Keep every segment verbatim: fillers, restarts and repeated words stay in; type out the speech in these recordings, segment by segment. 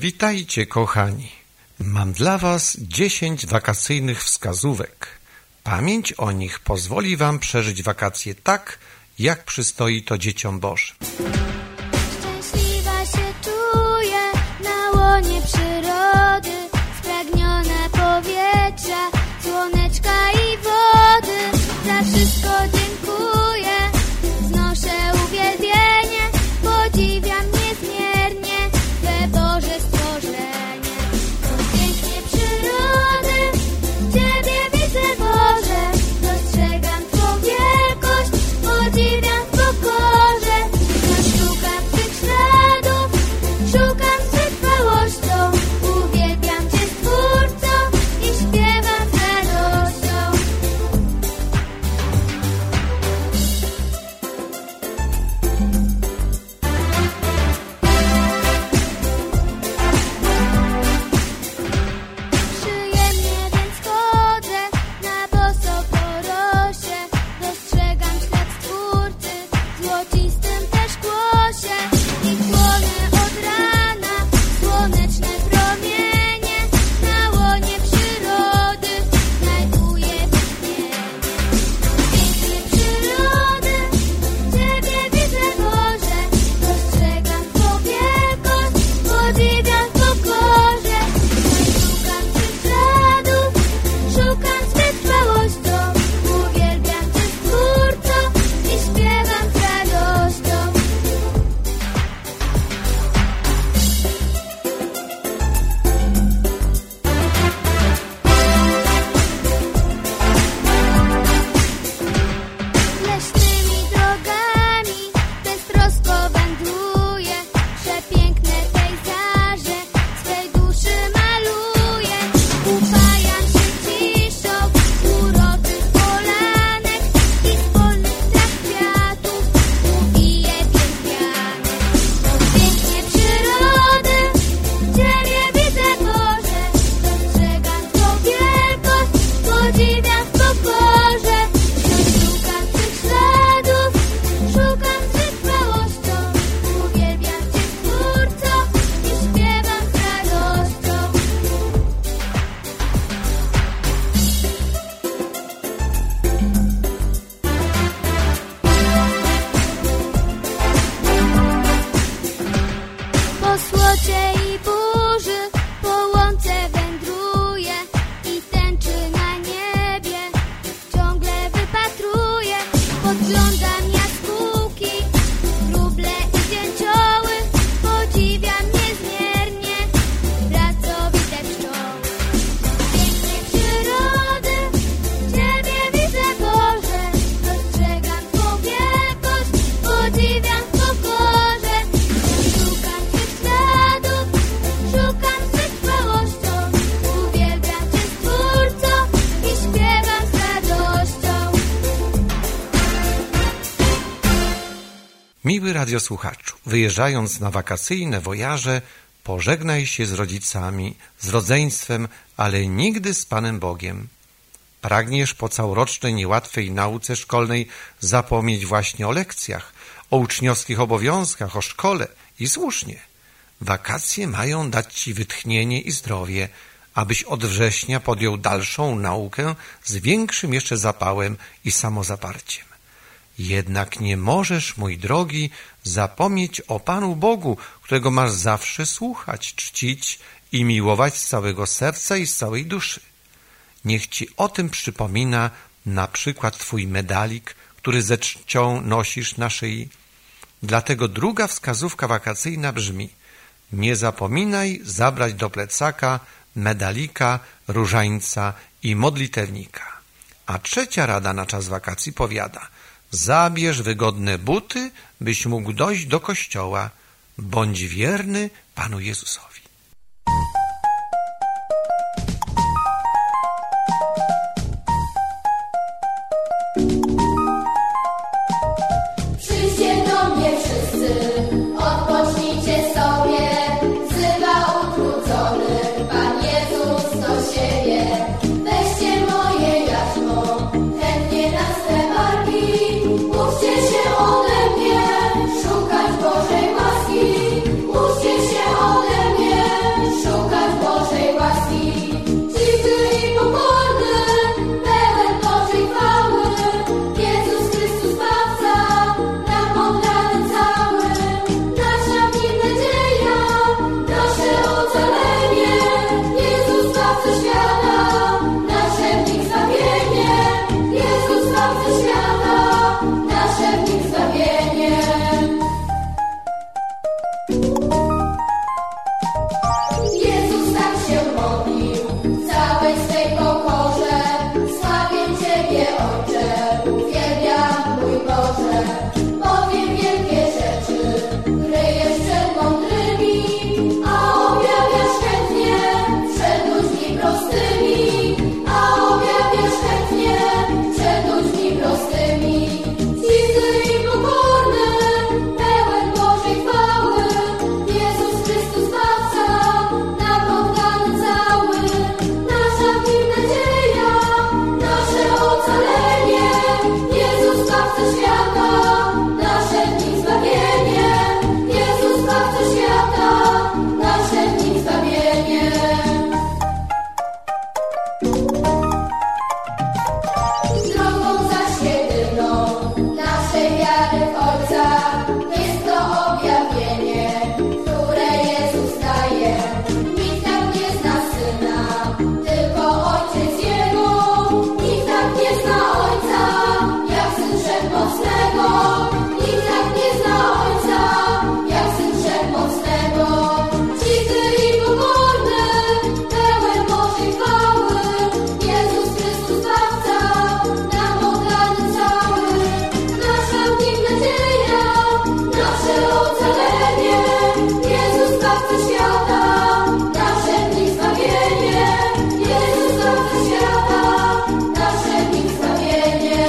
Witajcie, kochani. Mam dla Was dziesięć wakacyjnych wskazówek. Pamięć o nich pozwoli Wam przeżyć wakacje tak, jak przystoi to dzieciom Bożym. Szczęśliwa się czuję na łonie przyrody, spragniona powietrza, słoneczka i wody. Za wszystko dziękuję, znoszę uwielbienie, podziwiam niezmiernie Twe Boże stworzenie. Pięknie przyrody, Ciebie widzę, Boże, dostrzegam Twą wielkość, podziwiam w pokorze. Szukam Twych śladów, szukam Twych chwałością, uwielbiam Cię, Stwórco, i śpiewam z radością. Przyjemnie więc chodzę na boso po rosie, dostrzegam ślad Stwórcy w złocistym też głosie. I chłonę od rana słoneczne promienie, na łonie przyrody znajduję wytchnienie. Pięknie przyrody, Ciebie widzę, Boże, dostrzegam Twą wielkość, podziwiam w pokorze. Szukam Twych śladów, szukam Twych chwałością, uwielbiam Cię, Stwórco, i śpiewam z radością. Leśnymi drogami beztrosko wędruję, przepiękne pejzaże swej duszy maluję. Upajam się ciszą uroczych polanek i z polnych traw kwiatów uwiję pięknianek. Pięknie przyrody, Ciebie widzę, Boże, dostrzegam Twą wielkość, podziwiam w pokorze. Szukam Twych śladów, szukam Twych chwałością, uwielbiam Cię, Stwórco, i śpiewam z radością. Po słocie i burzy, po łące wędruję i tęczy na niebie ciągle wypatruję. Podglądam jaskółki, wróble i dzięcioły, podziwiam niezmiernie pracowite pszczoły. Pięknie przyrody, Ciebie widzę, Boże, dostrzegam Twą wielkość, podziwiam w pokorze. Szukam Twych śladów, szukam Twych chwałością, uwielbiam Cię, Stwórco, i śpiewam z radością. Miły radiosłuchaczu, wyjeżdżając na wakacyjne wojaże, pożegnaj się z rodzicami, z rodzeństwem, ale nigdy z Panem Bogiem. Pragniesz po całorocznej, niełatwej nauce szkolnej zapomnieć właśnie o lekcjach, o uczniowskich obowiązkach, o szkole, i słusznie. Wakacje mają dać Ci wytchnienie i zdrowie, abyś od września podjął dalszą naukę z większym jeszcze zapałem i samozaparciem. Jednak nie możesz, mój drogi, zapomnieć o Panu Bogu, którego masz zawsze słuchać, czcić i miłować z całego serca i z całej duszy. Niech Ci o tym przypomina na przykład Twój medalik, który ze czcią nosisz na szyi. Dlatego druga wskazówka wakacyjna brzmi: nie zapominaj zabrać do plecaka medalika, różańca i modlitewnika. A trzecia rada na czas wakacji powiada: zabierz wygodne buty, byś mógł dojść do kościoła. Bądź wierny Panu Jezusowi. Przyjdźcie do mnie wszyscy, odpocznijcie sobie, wzywa utrudzony Pan Jezus do siebie. Weźcie moje jarzmo, chętnie na swe barki, uczcie się ode mnie, szukać Bożej łaski. Uczcie się ode mnie, Ciebie, Ojcze, uwielbiam, mój Boże. Powiem wielkie rzeczy, kryjesz przed mądrymi, a objawiasz chętnie przed ludźmi prostymi, a objawiasz chętnie przed ludźmi prostymi. Cichy i pokorny, pełen Bożej chwały, Jezus Chrystus Zbawca, nam oddany cały. Nasza w Nim nadzieja, nasze ocalenie, Jezus Zbawca świata, nasze w Nim zbawienie. Jezus Zbawca świata, nasze w Nim zbawienie. Drogą zaś jedyną naszej wiary w Ojca jest to objawienie, które Jezus daje. Nikt tak nie zna Syna, tylko Ojciec Jego. Nikt tak nie zna Ojca, jak Syn Wszechmocnego. Nikt tak nie zna Ojca, jak Syn Wszechmocnego. Cichy i pokorny, pełen Bożej chwały, Jezus Chrystus Zbawca, nam oddany cały. Nasza w Nim nadzieja, nasze ocalenie, Jezus Zbawca świata, nasze w Nim zbawienie. Jezus Zbawca świata, nasze w Nim zbawienie.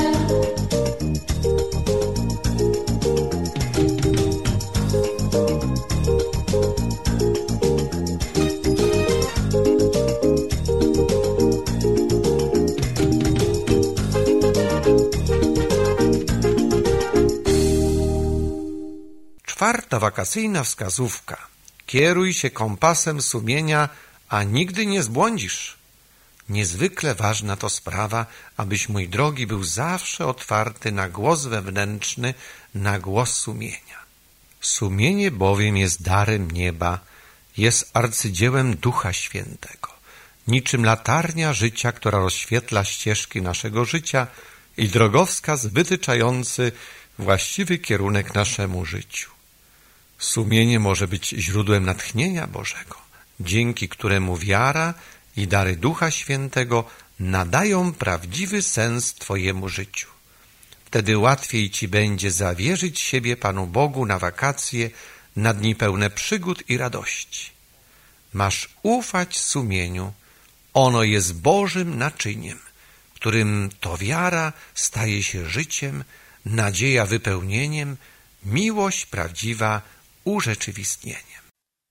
Czwarta wakacyjna wskazówka. Kieruj się kompasem sumienia, a nigdy nie zbłądzisz. Niezwykle ważna to sprawa, abyś, mój drogi, był zawsze otwarty na głos wewnętrzny, na głos sumienia. Sumienie bowiem jest darem nieba, jest arcydziełem Ducha Świętego, niczym latarnia życia, która rozświetla ścieżki naszego życia i drogowskaz wytyczający właściwy kierunek naszemu życiu. Sumienie może być źródłem natchnienia Bożego, dzięki któremu wiara i dary Ducha Świętego nadają prawdziwy sens Twojemu życiu. Wtedy łatwiej Ci będzie zawierzyć siebie Panu Bogu na wakacje, na dni pełne przygód i radości. Masz ufać sumieniu, ono jest Bożym naczyniem, którym to wiara staje się życiem, nadzieja wypełnieniem, miłość prawdziwa urzeczywistnieniem.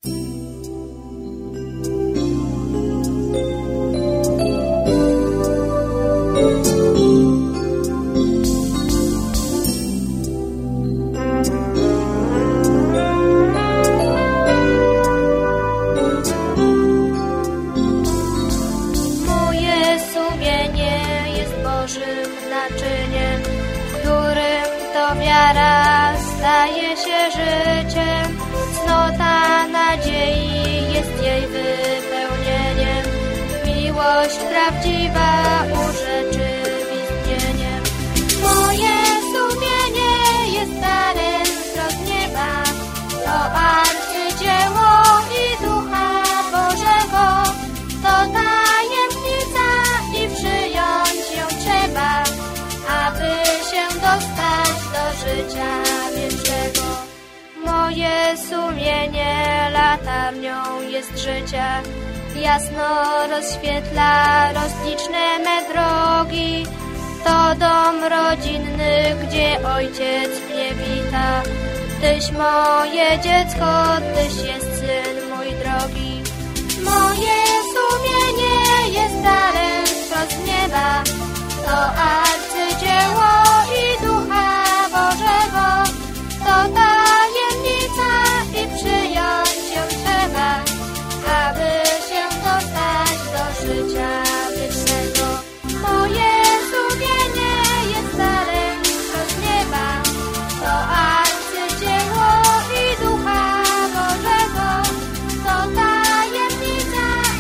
Moje sumienie jest Bożym naczyniem, którym to wiara staje się życiem. Cnota nadziei jest jej wypełnieniem, miłość prawdziwa urzeczywistnieniem. Moje sumienie jest darem z nieba, to arcydzieło i Ducha Bożego, to tajemnica i przyjąć ją trzeba, aby się dostać do życia wiecznego. Moje sumienie latarnią jest życia, jasno rozświetla rozliczne me drogi. To dom rodzinny, gdzie ojciec mnie wita. Tyś moje dziecko, tyś jest syn mój drogi. Moje sumienie jest darem z nieba, to arcydzieło i Ducha Bożego, to tajemnica i przyjąć ją trzeba, aby się dostać do życia wiecznego. Moje sumienie jest darem z nieba, to arcydzieło i Ducha Bożego, to tajemnica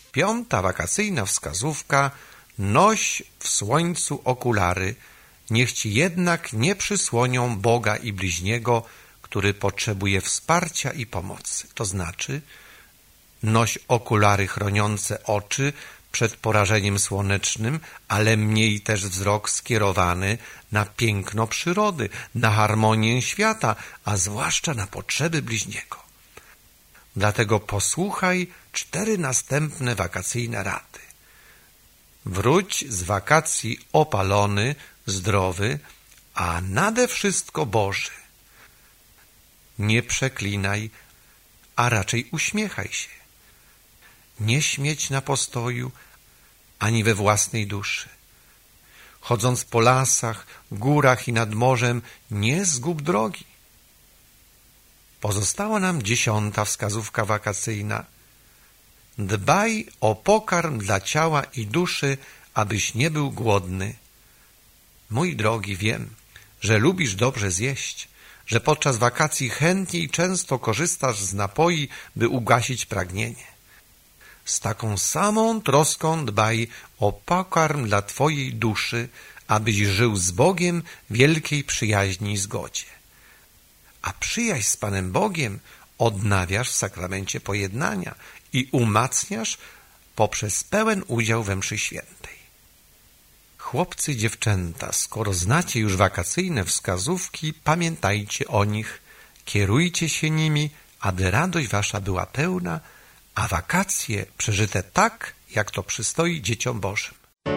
Piąta wakacyjna wskazówka: noś w słońcu okulary, niech ci jednak nie przysłonią Boga i bliźniego, który potrzebuje wsparcia i pomocy. To znaczy, noś okulary chroniące oczy przed porażeniem słonecznym, ale mniej też wzrok skierowany na piękno przyrody, na harmonię świata, a zwłaszcza na potrzeby bliźniego. Dlatego posłuchaj cztery następne wakacyjne rady. Wróć z wakacji opalony, zdrowy, a nade wszystko Boży. Nie przeklinaj, a raczej uśmiechaj się. Nie śmieć na postoju, ani we własnej duszy. Chodząc po lasach, górach i nad morzem, nie zgub drogi. Pozostała nam dziesiąta wskazówka wakacyjna. Dbaj o pokarm dla ciała i duszy, abyś nie był głodny. Mój drogi, wiem, że lubisz dobrze zjeść, że podczas wakacji chętnie i często korzystasz z napoi, by ugasić pragnienie. Z taką samą troską dbaj o pokarm dla twojej duszy, abyś żył z Bogiem w wielkiej przyjaźni i zgodzie. A przyjaźń z Panem Bogiem odnawiasz w sakramencie pojednania i umacniasz poprzez pełen udział we mszy świętej. Chłopcy, dziewczęta, skoro znacie już wakacyjne wskazówki, pamiętajcie o nich, kierujcie się nimi, aby radość wasza była pełna, a wakacje przeżyte tak, jak to przystoi dzieciom Bożym.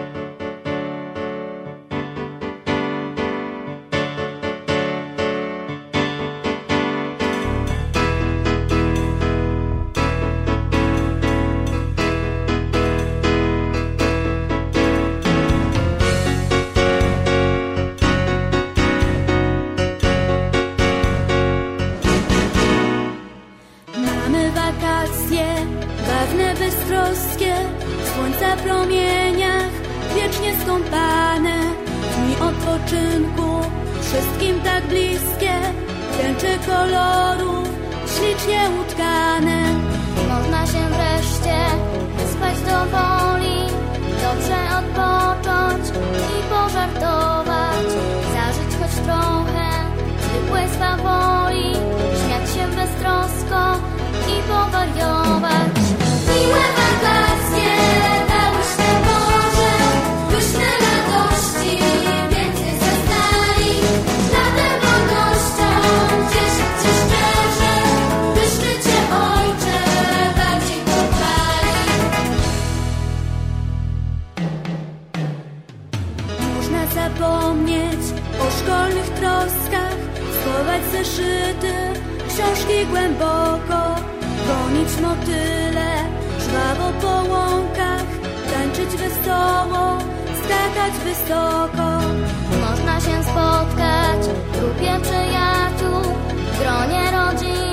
Bawne, beztroskie, w słońca promieniach, wiecznie skąpane, dni odpoczynku, wszystkim tak bliskie, tęcze kolorów, ślicznie utkane. Można się wreszcie wyspać do woli, dobrze odpocząć i pożartować, zażyć choć trochę zwykłej swawoli, śmiać się beztrosko i powariować. Miłe wakacje dałyście Boże, byśmy radości więcej zaznali, latem wolnością cieszyć się szczerze, byśmy Cię, Ojcze, bardziej kochali. Można zapomnieć o szkolnych troskach, schować zeszyty, książki głęboko, gonić motyle, żwawo po łąkach, tańczyć wesoło, skakać wysoko. Można się spotkać w grupie przyjaciół, w gronie rodziny.